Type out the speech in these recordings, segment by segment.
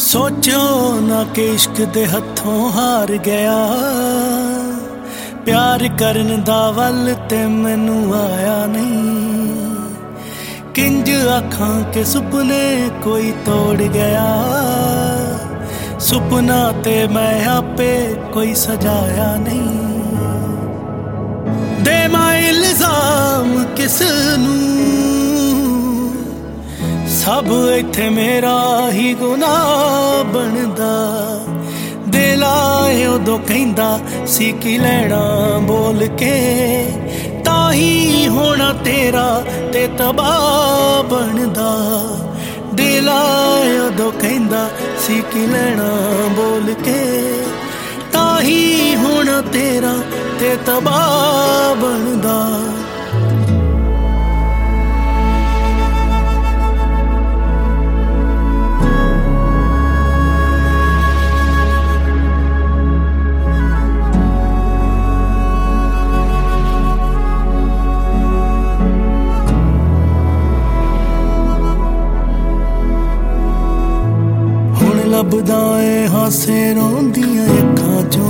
सोचो ना कि इश्क दे हथों हार गया, प्यार करन दा वल ते मैनू आया नहीं। किंज आखां के सुपने कोई तोड़ गया, सुपना ते मैं आपे कोई सजाया नहीं। दे मैं इल्जाम किस नूं, सब इत्थे मेरा ही गुनाह बनदा। दिल आए उदों कहंदा सी की लैना बोल के, ताही होना तेरा ते तबाह बनदा। दिल आए उदों कहंदा सी की लैना बोल के, ताही होना तेरा ते तबाह बनदा। लभदा ए हासे रोंदियां अखां चों,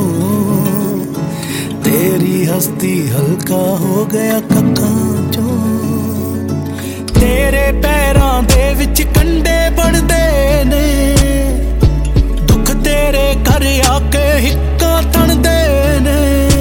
तेरी हस्ती हल्का हो गया कक्खां चों। तेरे पैरां दे विच कंडे बनदे ने, दुख तेरे घर आके हिक्कां तणदे ने।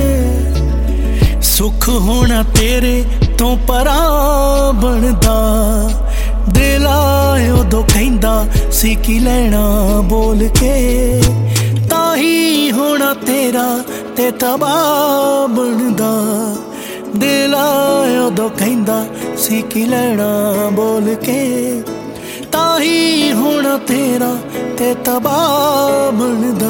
सुख होना तेरे तो परां बनदा। दिल आए उदों कहंदा सी की लैना बोल के, ताही होना तेरा ते तबाह बनदा। दिल आए उदों कहंदा सी की लैना बोल के, ताही होना तेरा ते तबाह बनदा।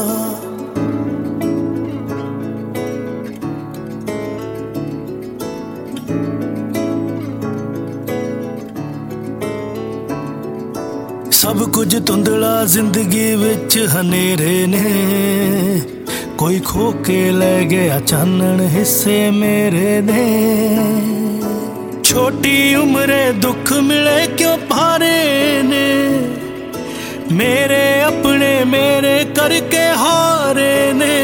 सब कुछ धुंधला जिंदगी विच हनेरे ने, कोई खो के ले गया चानन हिस्से मेरे ने। छोटी उम्रे दुख मिले क्यों भारे ने, मेरे अपने मेरे करके हारे ने।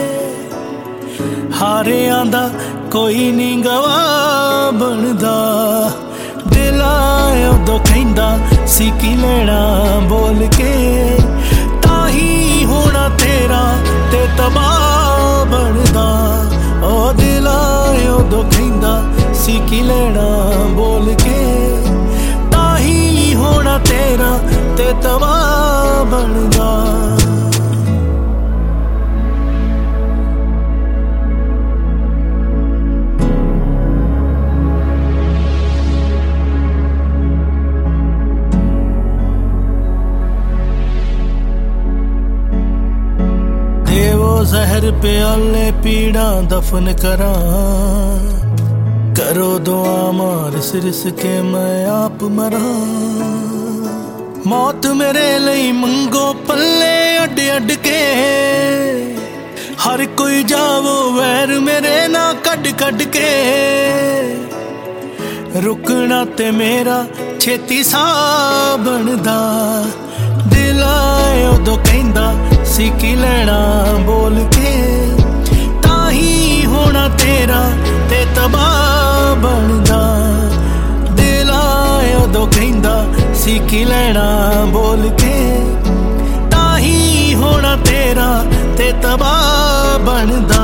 हारे आंदा कोई नहीं गवाह बनदा। दिल आए उदों कहंदा सी की लैना बोल के, ताही होना तेरा ते तबाह बनदा। ओ दिल आए उदों कहंदा सी की लैना बोल के, ताही होना तेरा ते तबाह बनदा। जहर प्याले पीड़ा दफन करा, करो दुआ मार सिरस के मैं आप मरा। मौत मेरे लई मंगो पल्ले अड अड के, हर कोई जावो वैर मेरे ना कड कड के। रुकना ते मेरा छेती सा बनदा। दिल आए उदों कहंदा सी की लैना बोल के, ताही होना तेरा ते तबाह बनदा। दिल आए उदों कहंदा सी की लैना बोल के, ताही होना तेरा ते तबाह बनदा।